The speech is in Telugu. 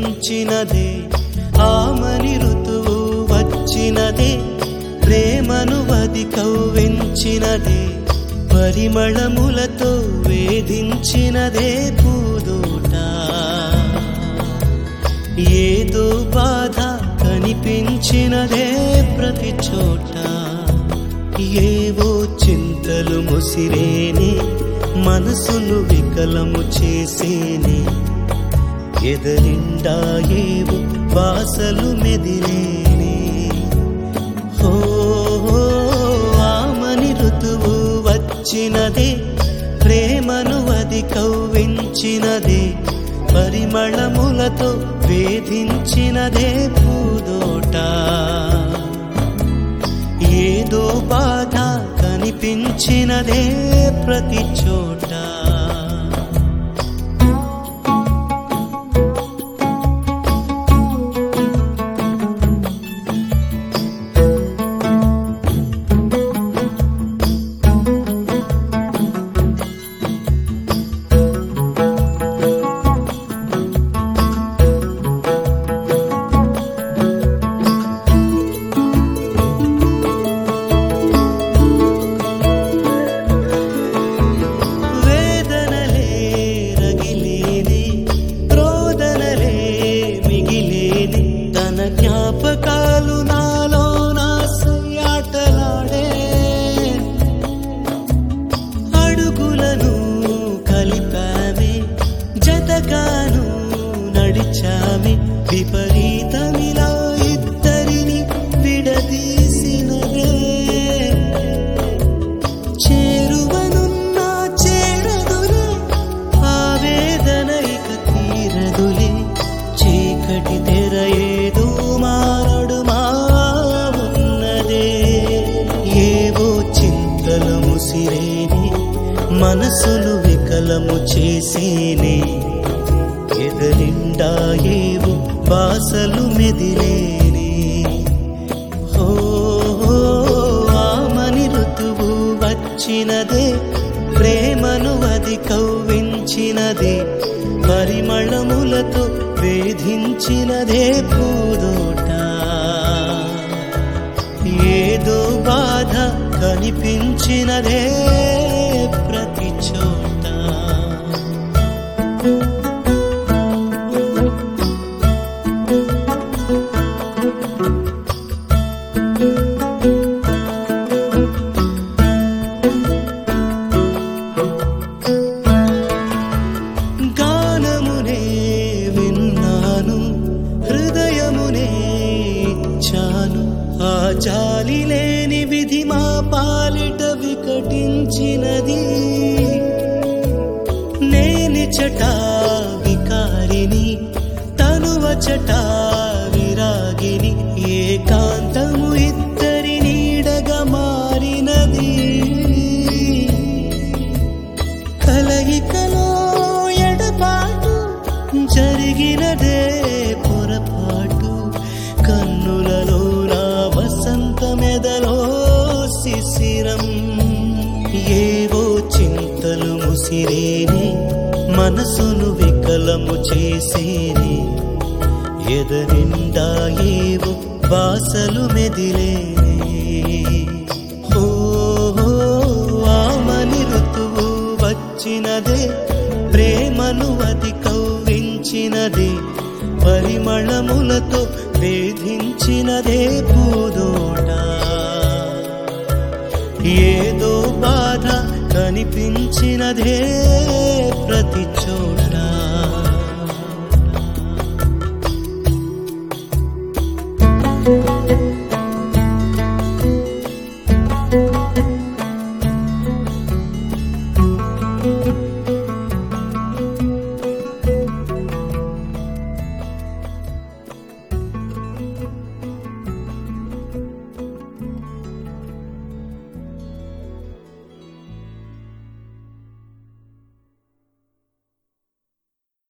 కనిపించినదే ఆమని ఋతువు వచ్చినదే ప్రేమను వది కవ్వించినదే పరిమళములతో వేధించినదే పూదోట ఏదో బాధ కనిపించినదే ప్రతి చోట ఏవో చింతలు ముసిరేనే మనసును వికలము చేసేనే ఎదరిండా ఏవో బాసలు మెదిలేనే హో ఆమని ఋతువు వచ్చినదే ప్రేమను వది కవ్వించినదే పరిమళములతో వేధించినదే పూదోట ఏదో బాధ కనిపించినదే ప్రతి చోట జ్ఞాపకాలు నాలో నాసయాటలాడే అడుగులను కలిపామే జతగాను నడిచామే విపరీతమిలా ఇద్దరిని విడదీసినదే చేరువనున్నా చేరదులే ఆవేదన ఇక తీరదులే చీకటి తెర ఏదో ఉన్నదే ఏవో చింతలు ముసిరేనే మనసును వికలము చేసేనే ఎదరిండా ఏవో బాసలు మెదిలేనే హో ఆమని ఋతువు వచ్చినదే ప్రేమను వది కవ్వించినదే పరిమళములతో వేధించినదే పూదోట ఏదో బాధ కనిపించినదే ప్రతి చోట గానమునే విన్నాను హృదయమునే ఇచ్చాను ఆ జాలి లేని విధి మా పాలిట వికటించినది నేనిచట వికారిని తనువచట విరాగిని ఏకాంతము ఇద్దరి నీడగా మారినది కలయికలో ఎడబాటు జరిగినదే పొరపాటు కన్నులలో నా వసంతమెదలో శిశిరం ఏవో చింతలు ముసిరేనే మనసును వికలము చేసేనే ఎదరిండా ఏవో బాసలు మెదిలేనే ఓ ఆమని ఋతువు వచ్చినదే ప్రేమను వది కవ్వించినదే పరిమళములతో వేధించినదే పూదోట ఏదో బాధ కనిపించినదే ప్రతి చోట